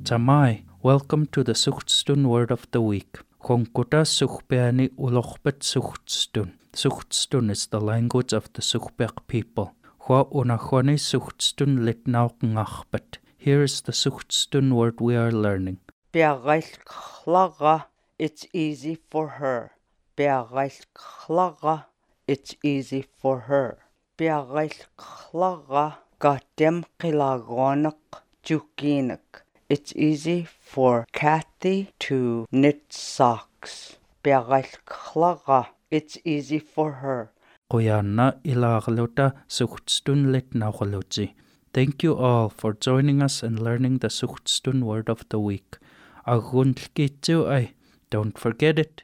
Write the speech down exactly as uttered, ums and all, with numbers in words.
Tamai, welcome to the Suchtstun Word of the Week. Khonkuta Sukhpeani Ulokhbet Suchtstun. Suchtstun is the language of the Sukhbek people. Khwa Unachwani Suchtstun Litnauk Ngachbet. Here is the Suchtstun word we are learning. Be'aghailklaga, it's easy for her. Be'aghailklaga, it's easy for her. Be'aghailklaga, gatem qilagonak jukinak. It's easy for Kathy to knit socks. Be'aghailklaga, it's easy for her. Qoyanna ilagluta Suchtstun Litnaugluji. Thank you all for joining us and learning the Suchtstun word of the week. Aguntlkitu ay, don't forget it.